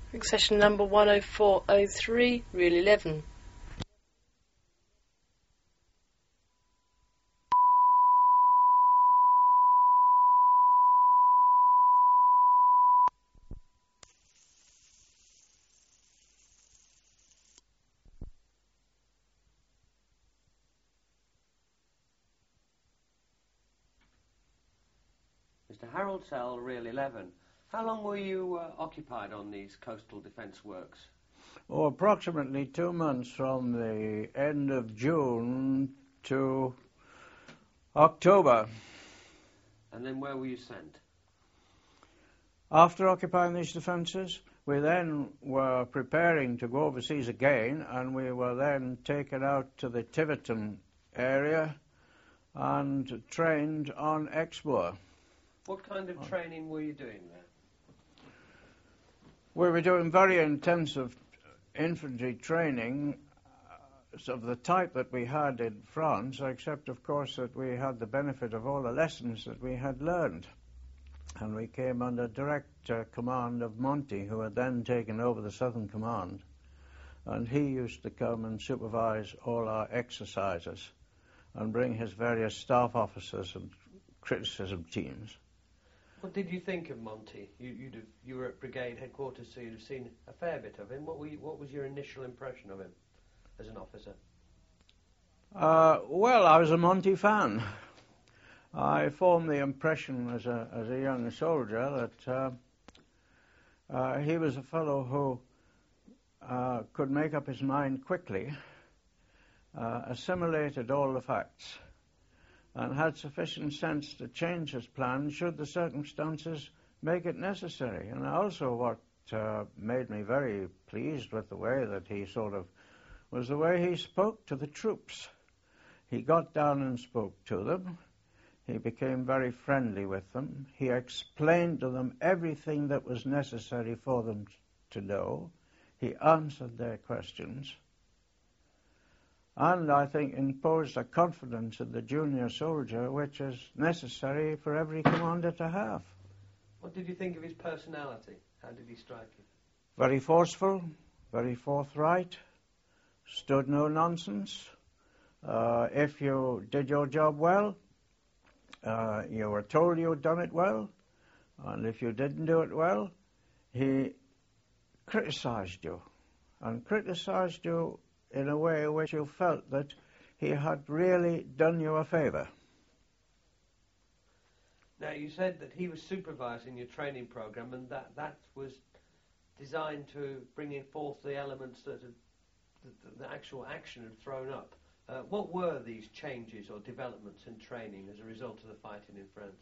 Session number 10403, Reel 11. Mr. Harold Sell, Reel 11. How long were you occupied on these coastal defence works? Oh, approximately 2 months from the end of June to October. And then where were you sent? After occupying these defences, we then were preparing to go overseas again, and we were then taken out to the Tiverton area and trained on Exmoor. What kind of training were you doing there? We were doing very intensive infantry training of the type that we had in France, except, of course, that we had the benefit of all the lessons that we had learned. And we came under direct command of Monty, who had then taken over the Southern Command. And he used to come and supervise all our exercises and bring his various staff officers and criticism teams. What did you think of Monty? You were at brigade headquarters, so you'd have seen a fair bit of him. What was your initial impression of him as an officer? Well, I was a Monty fan. I formed the impression as a young soldier that he was a fellow who could make up his mind quickly, assimilated all the facts, and had sufficient sense to change his plan should the circumstances make it necessary. And also what made me very pleased with the way that he was the way he spoke to the troops. He got down and spoke to them. He became very friendly with them. He explained to them everything that was necessary for them to know. He answered their questions. And I think imposed a confidence in the junior soldier which is necessary for every commander to have. What did you think of his personality? How did he strike you? Very forceful, very forthright, stood no nonsense. If you did your job well, you were told you had done it well, and if you didn't do it well, he criticized you, and criticized you in a way which you felt that he had really done you a favour. Now, you said that he was supervising your training programme, and that was designed to bring in forth the elements that the actual action had thrown up. What were these changes or developments in training as a result of the fighting in France?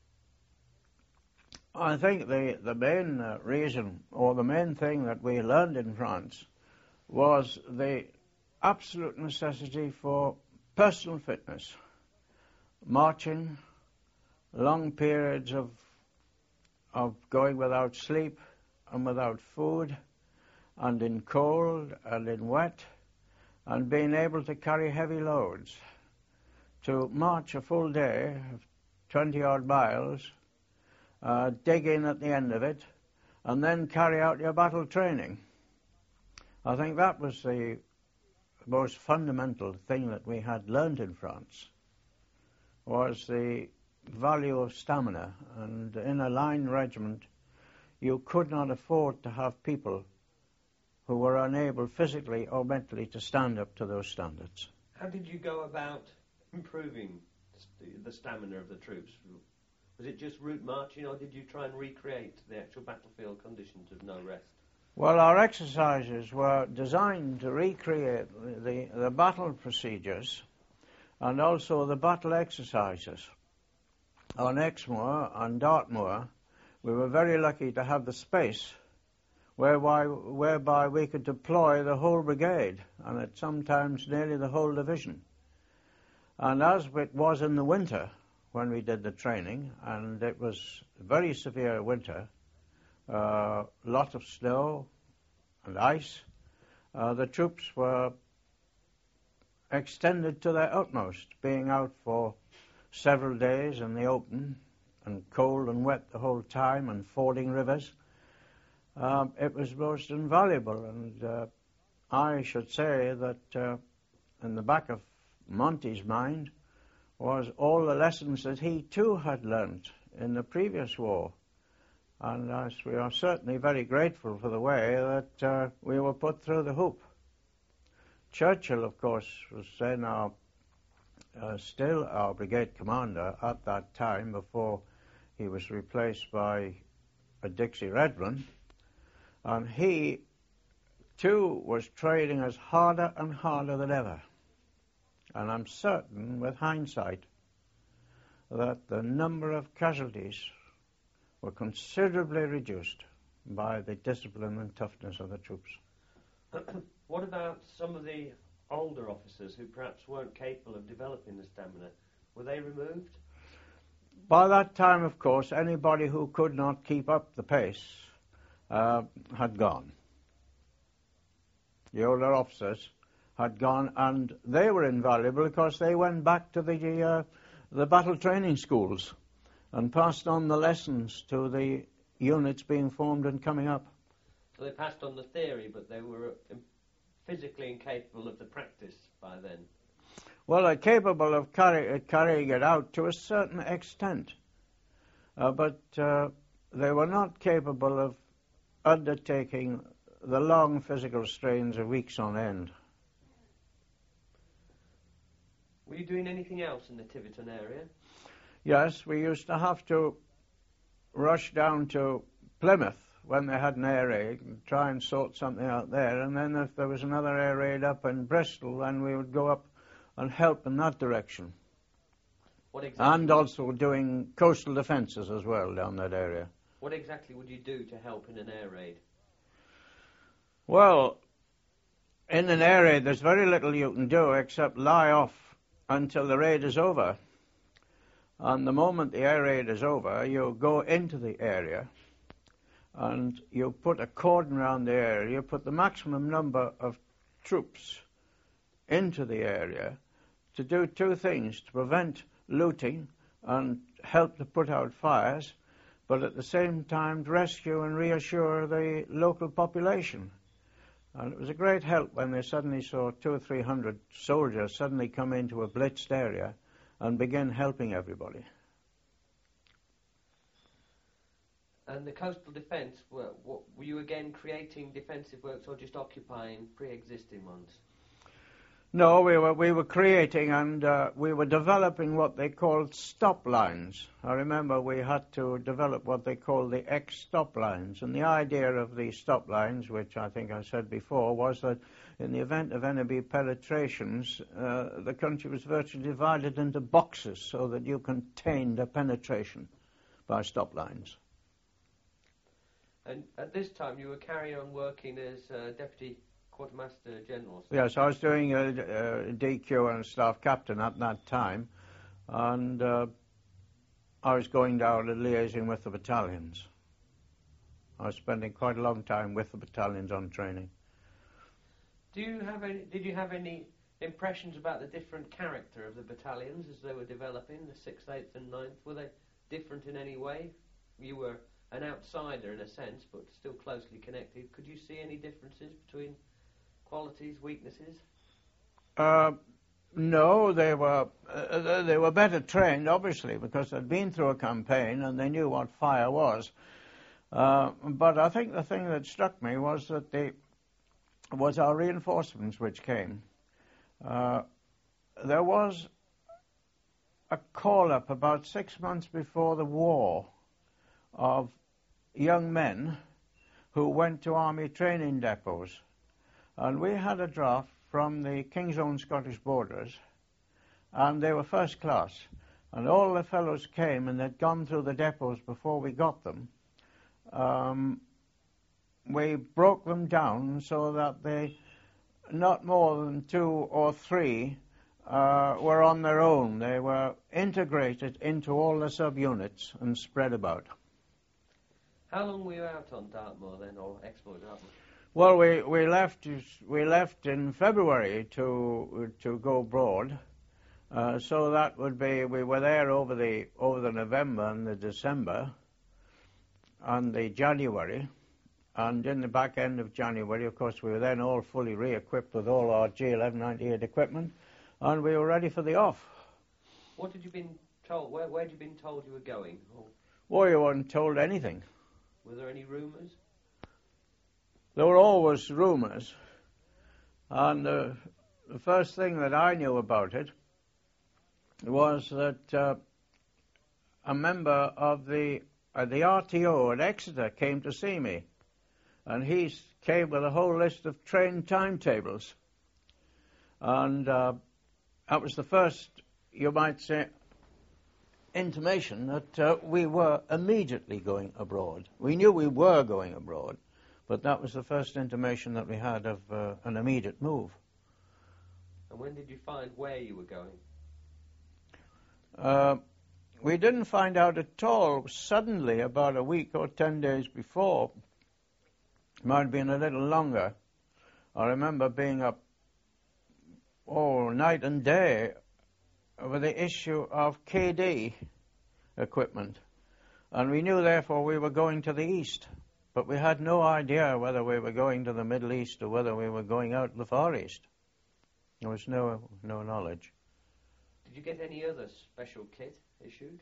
I think the main reason, or the main thing that we learned in France, was the absolute necessity for personal fitness. Marching, long periods of going without sleep and without food, and in cold and in wet, and being able to carry heavy loads, to march a full day of 20-odd miles, dig in at the end of it, and then carry out your battle training. I think that was the most fundamental thing that we had learned in France, was the value of stamina. And in a line regiment, you could not afford to have people who were unable physically or mentally to stand up to those standards. How did you go about improving the stamina of the troops? Was it just route marching, or did you try and recreate the actual battlefield conditions of no rest? Well, our exercises were designed to recreate the battle procedures and also the battle exercises. On Exmoor and Dartmoor, we were very lucky to have the space whereby we could deploy the whole brigade, and at sometimes nearly the whole division. And as it was in the winter when we did the training, and it was a very severe winter, lot of snow and ice, the troops were extended to their utmost, being out for several days in the open and cold and wet the whole time and fording rivers. it was most invaluable. And I should say that in the back of Monty's mind was all the lessons that he too had learnt in the previous war. And we are certainly very grateful for the way that we were put through the hoop. Churchill, of course, was then still our brigade commander at that time before he was replaced by Dixie Redmond. And he, too, was training us harder and harder than ever. And I'm certain, with hindsight, that the number of casualties were considerably reduced by the discipline and toughness of the troops. What about some of the older officers who perhaps weren't capable of developing the stamina? Were they removed? By that time, of course, anybody who could not keep up the pace had gone. The older officers had gone, and they were invaluable because they went back to the battle training schools and passed on the lessons to the units being formed and coming up. So they passed on the theory, but they were physically incapable of the practice by then. Well, they're capable of carrying it out to a certain extent, but they were not capable of undertaking the long physical strains of weeks on end. Were you doing anything else in the Tiverton area? Yes, we used to have to rush down to Plymouth when they had an air raid and try and sort something out there, and then if there was another air raid up in Bristol, then we would go up and help in that direction. What exactly? And also doing coastal defences as well down that area. What exactly would you do to help in an air raid? Well, in an air raid there's very little you can do except lie off until the raid is over. And the moment the air raid is over, you go into the area and you put a cordon around the area. You put the maximum number of troops into the area to do two things: to prevent looting and help to put out fires, but at the same time to rescue and reassure the local population. And it was a great help when they suddenly saw 200 or 300 soldiers suddenly come into a blitzed area and begin helping everybody. And the coastal defence, were you again creating defensive works or just occupying pre-existing ones? No, we were creating and we were developing what they called stop lines. I remember we had to develop what they called the X-stop lines. And the idea of the stop lines, which I think I said before, was that in the event of enemy penetrations, the country was virtually divided into boxes so that you contained a penetration by stop lines. And at this time you were carrying on working as Deputy Quartermaster General. Yes, I was doing a DQ and staff captain at that time, and I was going down and liaising with the battalions. I was spending quite a long time with the battalions on training. Did you have any impressions about the different character of the battalions as they were developing, the 6th, 8th and 9th? Were they different in any way? You were an outsider in a sense, but still closely connected. Could you see any differences between qualities, weaknesses? No, they were better trained, obviously, because they'd been through a campaign and they knew what fire was. But I think the thing that struck me was that was our reinforcements which came. There was a call-up about 6 months before the war of young men who went to army training depots. And we had a draft from the King's Own Scottish Borders, and they were first class. And all the fellows came, and they'd gone through the depots before we got them. We broke them down so that they, not more than 2 or 3, were on their own. They were integrated into all the subunits and spread about. How long were you out on Dartmoor then, or Exploit Dartmoor? Well, we left in February to go abroad, so that would be, we were there over the November and the December and the January, and in the back end of January, of course, we were then all fully re-equipped with all our G1198 equipment, and we were ready for the off. What had you been told? Where had you been told you were going? Or Well, you weren't told anything. were there any rumours? There were always rumours, and the first thing that I knew about it was that a member of the RTO at Exeter came to see me, and he came with a whole list of train timetables, and that was the first, you might say, intimation that we were immediately going abroad. We knew we were going abroad, but that was the first intimation that we had of an immediate move. And when did you find where you were going? We didn't find out at all suddenly, about a week or 10 days before. Might have been a little longer. I remember being up night and day over the issue of KD equipment. And we knew, therefore, we were going to the east. But we had no idea whether we were going to the Middle East or whether we were going out to the Far East. There was no knowledge. Did you get any other special kit issued?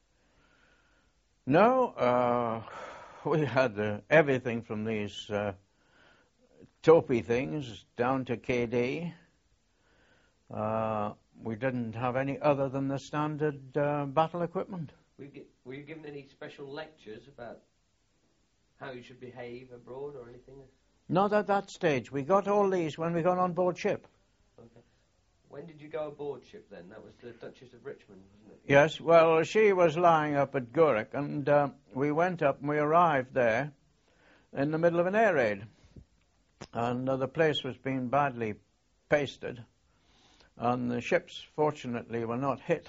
No, we had everything from these Topi things down to KD. We didn't have any other than the standard battle equipment. Were you given any special lectures about how you should behave abroad or anything? Not at that stage. We got all these when we got on board ship. Okay. When did you go aboard ship then? That was the Duchess of Richmond, wasn't it? Yes, well, she was lying up at Gourock, and we went up and we arrived there in the middle of an air raid. And the place was being badly pasted, and the ships, fortunately, were not hit.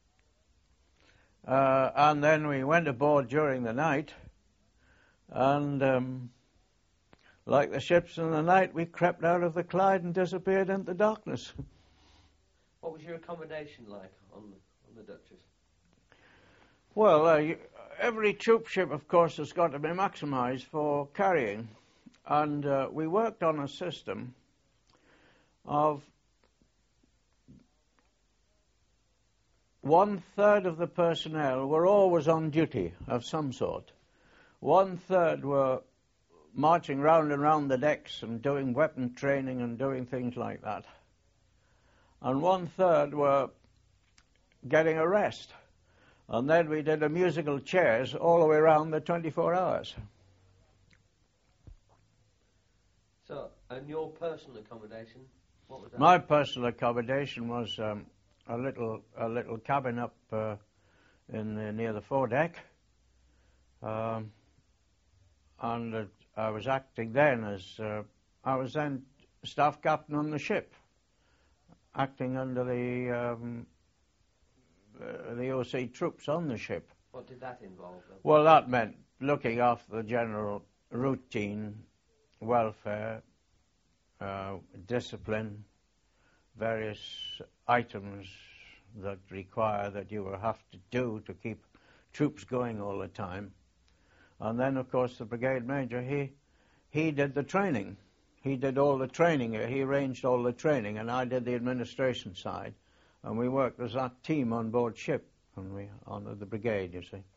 And then we went aboard during the night, and like the ships in the night, we crept out of the Clyde and disappeared into darkness. What was your accommodation like on the Duchess? Well, every troop ship, of course, has got to be maximised for carrying. And we worked on a system of 1/3 of the personnel were always on duty of some sort. 1/3 were marching round and round the decks and doing weapon training and doing things like that. And 1/3 were getting a rest. And then we did a musical chairs all the way around the 24 hours. So, and your personal accommodation, what was that? My personal accommodation was a little cabin up near the foredeck, and I was acting then as I was then staff captain on the ship, acting under the OC troops on the ship. What did that involve, then? Well, that meant looking after the general routine, welfare, discipline, various items that require that you will have to do to keep troops going all the time. And then, of course, the brigade major, he did the training. He did all the training. He arranged all the training, and I did the administration side. And we worked as that team on board ship, and we honoured the brigade, you see.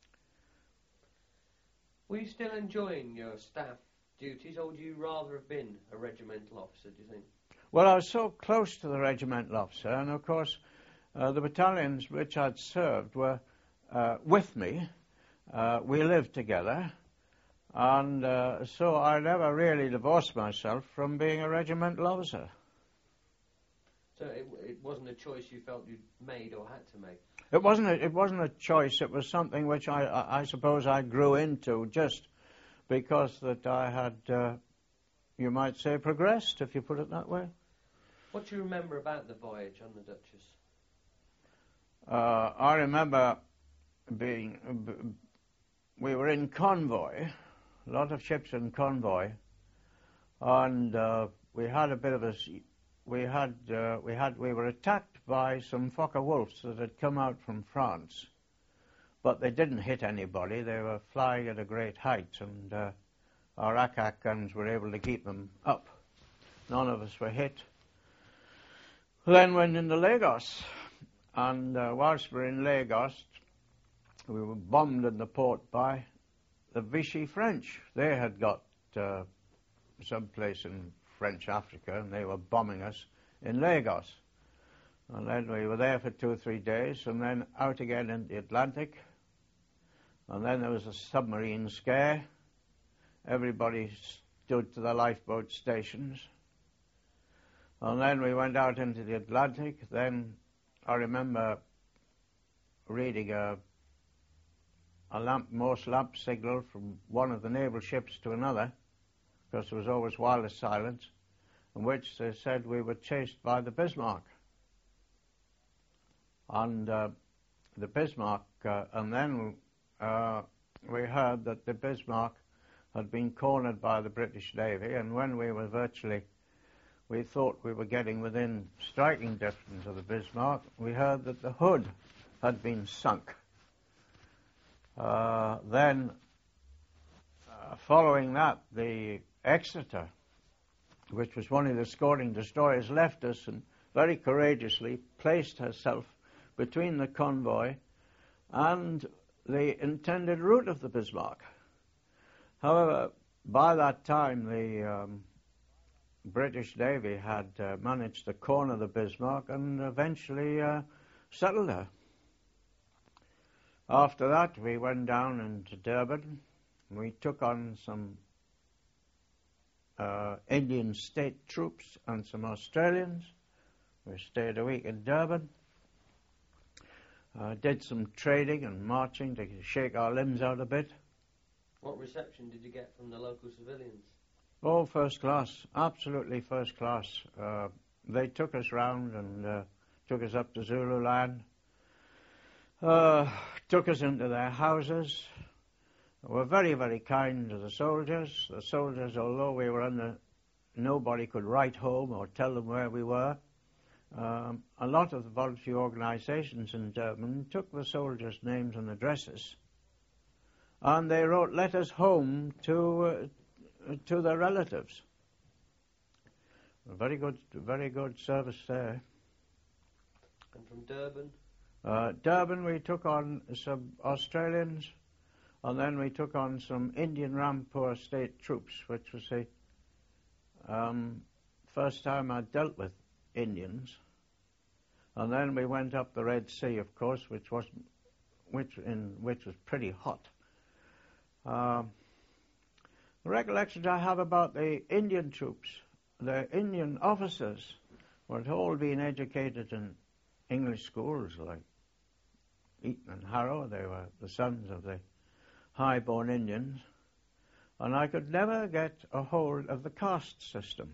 Were you still enjoying your staff duties, or would you rather have been a regimental officer, do you think? Well, I was so close to the regimental officer, and of course the battalions which I'd served were with me. We lived together, and so I never really divorced myself from being a regimental officer. So it wasn't a choice you felt you'd made or had to make? It wasn't a choice. It was something which I suppose I grew into just because that I had, you might say, progressed, if you put it that way. What do you remember about the voyage on the Duchess? I remember we were in convoy, a lot of ships in convoy, and we had a bit of we were attacked by some Focke-Wulfs that had come out from France, but they didn't hit anybody. They were flying at a great height, and our ack guns were able to keep them up. None of us were hit. Then went into Lagos, and whilst we were in Lagos, we were bombed in the port by the Vichy French. They had got some place in French Africa, and they were bombing us in Lagos. And then we were there for 2 or 3 days, and then out again in the Atlantic. And then there was a submarine scare. Everybody stood to the lifeboat stations. And then we went out into the Atlantic. Then I remember reading a Morse lamp signal from one of the naval ships to another, because there was always wireless silence, in which they said we were chased by the Bismarck. And the Bismarck, and then we heard that the Bismarck had been cornered by the British Navy, and when we thought we were getting within striking distance of the Bismarck, we heard that the hood had been sunk. Then, following that, the Exeter, which was one of the escorting destroyers, left us and very courageously placed herself between the convoy and the intended route of the Bismarck. However, by that time, the British Navy had managed to corner the Bismarck and eventually settled her. After that, we went down into Durban. We took on some Indian state troops and some Australians. We stayed a week in Durban. Did some trading and marching to shake our limbs out a bit. What reception did you get from the local civilians? Oh, first class, absolutely first class. They took us round and took us up to Zululand, took us into their houses. They were very, very kind to the soldiers. The soldiers, although we were under, nobody could write home or tell them where we were. A lot of the voluntary organizations in Durban took the soldiers' names and addresses, and they wrote letters home to their relatives. Very good service there. And from Durban? Durban, we took on some Australians, and then we took on some Indian Rampur state troops, which was the first time I dealt with Indians. And then we went up the Red Sea, of course, which was pretty hot. The recollections I have about the Indian troops, the Indian officers, were all being educated in English schools like Eton and Harrow. They were the sons of the high-born Indians, and I could never get a hold of the caste system.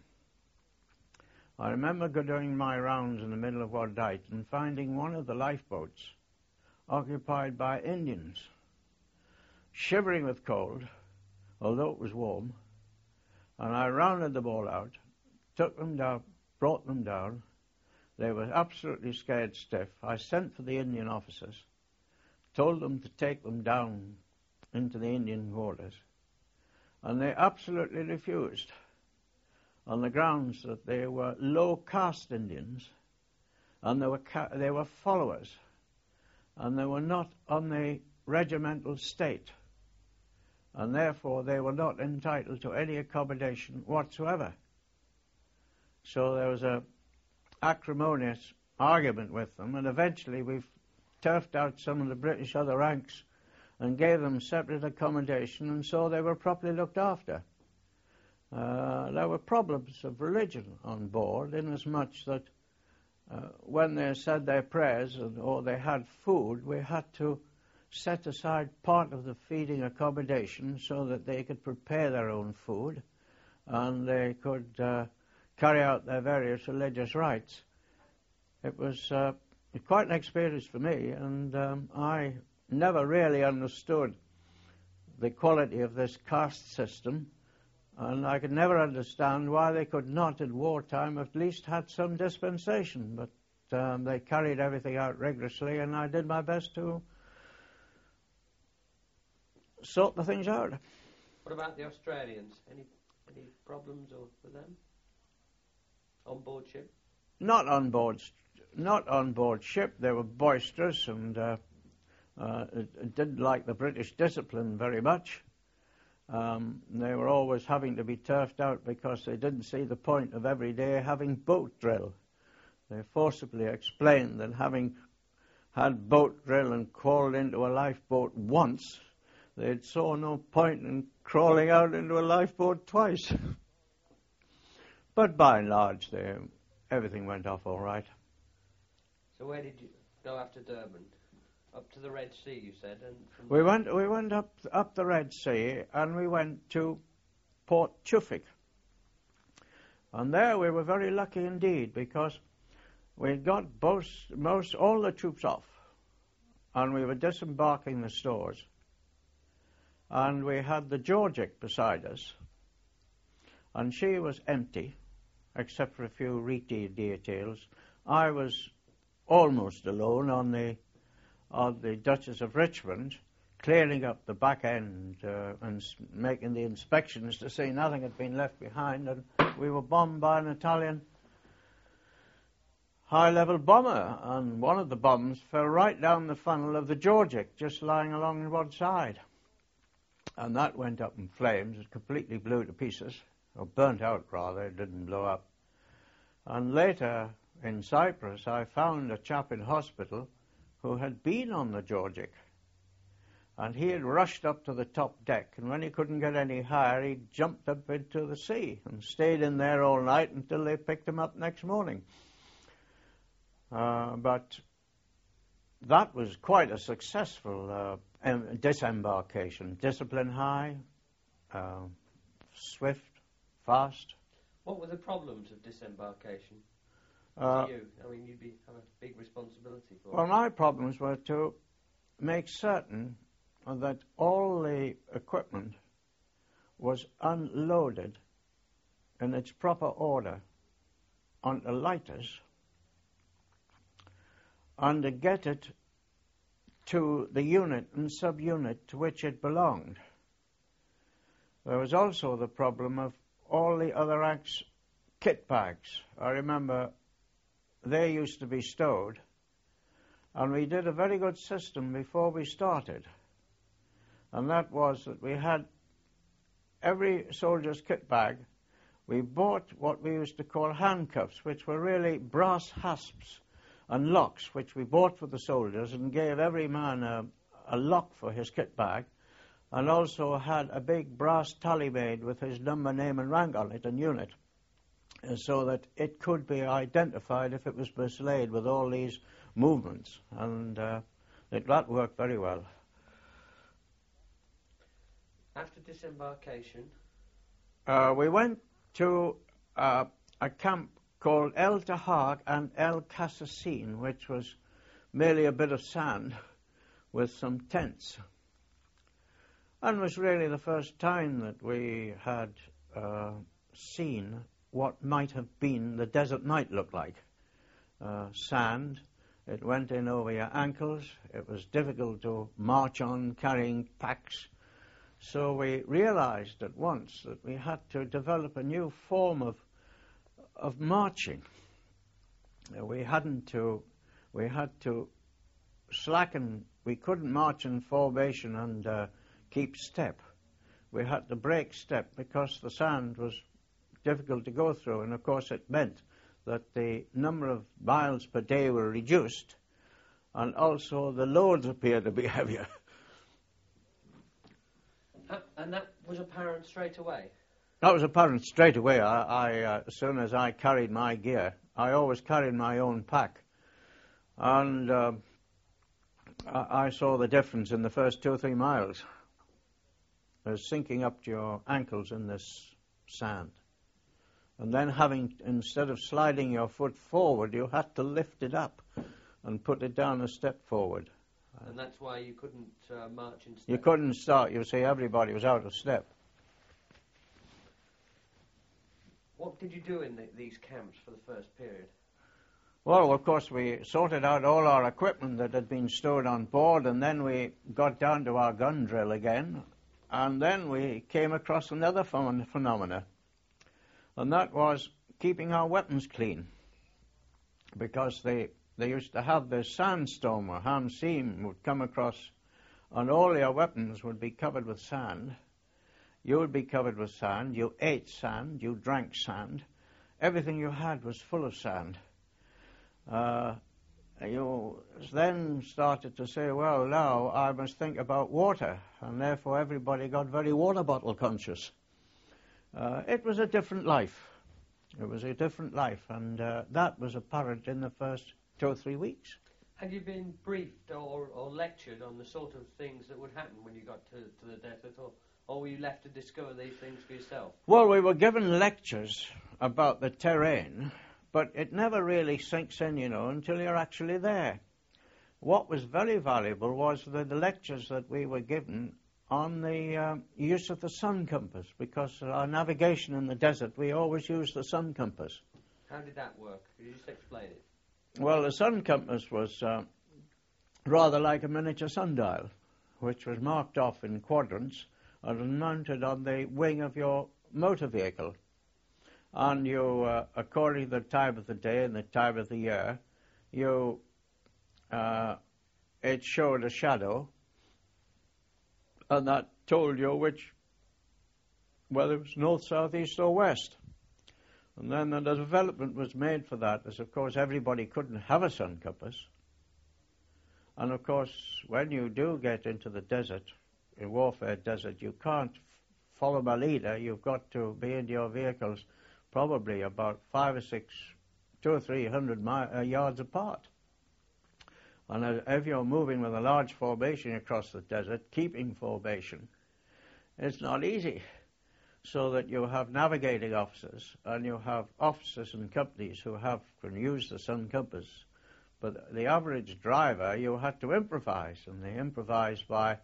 I remember doing my rounds in the middle of one night and finding one of the lifeboats occupied by Indians, shivering with cold, although it was warm, and I rounded them all out, took them down, brought them down. They were absolutely scared stiff. I sent for the Indian officers, told them to take them down into the Indian quarters, and they absolutely refused, on the grounds that they were low caste Indians, and they were followers, and they were not on the regimental state, and therefore they were not entitled to any accommodation whatsoever. So there was a acrimonious argument with them, and eventually we turfed out some of the British other ranks and gave them separate accommodation, and so they were properly looked after. There were problems of religion on board, inasmuch that when they said their prayers or they had food, we had to set aside part of the feeding accommodation so that they could prepare their own food and they could carry out their various religious rites. It was quite an experience for me, and I never really understood the quality of this caste system, and I could never understand why they could not, in wartime, at least had some dispensation. But they carried everything out rigorously, and I did my best to sort the things out. What about the Australians? Any problems with them? On board ship? Not on board ship. They were boisterous and didn't like the British discipline very much. They were always having to be turfed out because they didn't see the point of every day having boat drill. They forcibly explained that having had boat drill and crawled into a lifeboat once, they saw no point in crawling out into a lifeboat twice. But by and large, everything went off all right. So where did you go after Durban? Up to the Red Sea, you said, and we went up the Red Sea, and we went to Port Chufik. And there we were very lucky indeed, because we got most all the troops off, and we were disembarking the stores, and we had the Georgic beside us, and she was empty, except for a few reedy details. I was almost alone on the Duchess of Richmond, clearing up the back end and making the inspections to see nothing had been left behind, and we were bombed by an Italian high-level bomber, and one of the bombs fell right down the funnel of the Georgic, just lying along one side. And that went up in flames. It completely blew to pieces, or burnt out rather, it didn't blow up. And later, in Cyprus, I found a chap in hospital who had been on the Georgic, and he had rushed up to the top deck, and when he couldn't get any higher, he jumped up into the sea and stayed in there all night until they picked him up next morning. But that was quite a successful disembarkation. Discipline high, swift, fast. What were the problems of disembarkation to you? I mean, you'd have a big responsibility for it. Well, my problems were to make certain that all the equipment was unloaded in its proper order onto lighters, and to get it to the unit and subunit to which it belonged. There was also the problem of all the other acts' kit bags. I remember they used to be stowed, and we did a very good system before we started, and that was that we had every soldier's kit bag. We bought what we used to call handcuffs, which were really brass hasps and locks, which we bought for the soldiers, and gave every man a lock for his kit bag, and also had a big brass tally made with his number, name and rank on it and unit, so that it could be identified if it was mislaid with all these movements, and that worked very well. After disembarkation? We went to a camp called El Tahaq and El Kasassin, which was merely a bit of sand with some tents, and was really the first time that we had seen what might have been the desert night look like. Sand, it went in over your ankles, it was difficult to march on carrying packs, so we realized at once that we had to develop a new form of marching. We had to slacken. We couldn't march in formation and keep step. We had to break step because the sand was difficult to go through, and of course it meant that the number of miles per day were reduced, and also the loads appeared to be heavier. And that was apparent straight away? That was apparent straight away. As soon as I carried my gear, I always carried my own pack, and I saw the difference in the first 2 or 3 miles. It was sinking up to your ankles in this sand. And then instead of sliding your foot forward, you had to lift it up and put it down a step forward. And that's why you couldn't march in step? You couldn't start. You see, everybody was out of step. What did you do in these camps for the first period? Well, of course, we sorted out all our equipment that had been stored on board, and then we got down to our gun drill again, And then we came across another phenomena, and that was keeping our weapons clean, because they used to have the sandstorm or hamseem would come across, and all your weapons would be covered with sand. You would be covered with sand. You ate sand. You drank sand. Everything you had was full of sand. You then started to say, well, now I must think about water, and therefore everybody got very water bottle conscious. It was a different life. It was a different life, and that was apparent in the first 2 or 3 weeks. Had you been briefed or lectured on the sort of things that would happen when you got to the desert, or were you left to discover these things for yourself? Well, we were given lectures about the terrain, but it never really sinks in, until you're actually there. What was very valuable was the lectures that we were given on the use of the sun compass, because our navigation in the desert, we always used the sun compass. How did that work? Could you just explain it? Well, the sun compass was rather like a miniature sundial, which was marked off in quadrants and was mounted on the wing of your motor vehicle. And you, according to the time of the day and the time of the year, it showed a shadow, and that told you whether it was north, south, east, or west. And then the development was made for that, as of course everybody couldn't have a sun compass. And of course, when you do get into the desert, in warfare desert, you can't follow a leader. You've got to be in your vehicles probably about 5 or 6, 200 or 300 yards apart. And if you're moving with a large formation across the desert, keeping formation, it's not easy. So that you have navigating officers, and you have officers and companies who can use the sun compass. But the average driver, you had to improvise, and they improvised by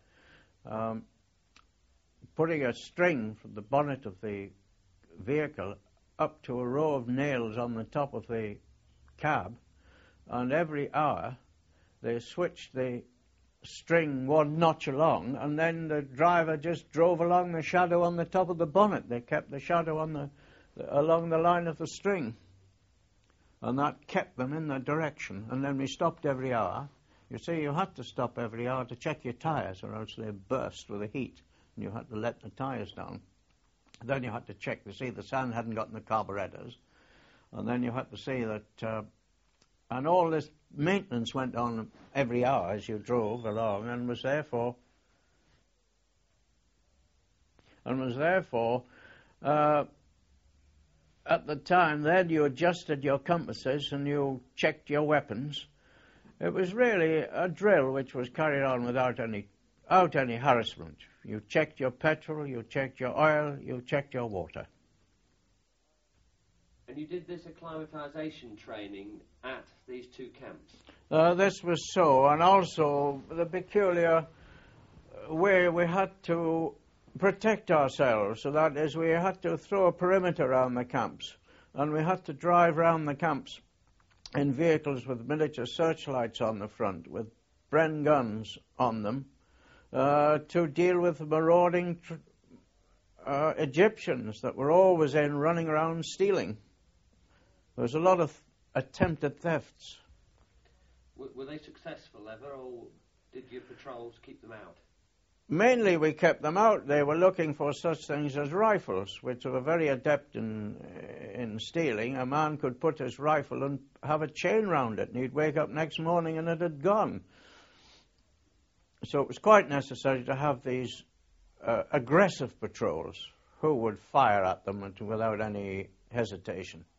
putting a string from the bonnet of the vehicle up to a row of nails on the top of the cab, and every hour they switched the string 1 notch along, and then the driver just drove along the shadow on the top of the bonnet. They kept the shadow along the line of the string, and that kept them in that direction. And then we stopped every hour. You see, you had to stop every hour to check your tyres, or else they burst with the heat, and you had to let the tyres down. Then you had to check to see the sand hadn't gotten the carburetors, and then you had to see that, and all this maintenance went on every hour as you drove along, and was therefore at the time then you adjusted your compasses and you checked your weapons. It was really a drill which was carried on without any harassment. You checked your petrol, you checked your oil, you checked your water. And you did this acclimatization training at these 2 camps? This was so, and also the peculiar way we had to protect ourselves. So that is, we had to throw a perimeter around the camps, and we had to drive around the camps in vehicles with miniature searchlights on the front, with Bren guns on them, to deal with the marauding Egyptians that were always running around stealing. There was a lot of attempted thefts. Were they successful ever, or did your patrols keep them out? Mainly we kept them out. They were looking for such things as rifles, which were very adept in stealing. A man could put his rifle and have a chain round it, and he'd wake up next morning and it had gone. So it was quite necessary to have these aggressive patrols who would fire at them without any hesitation.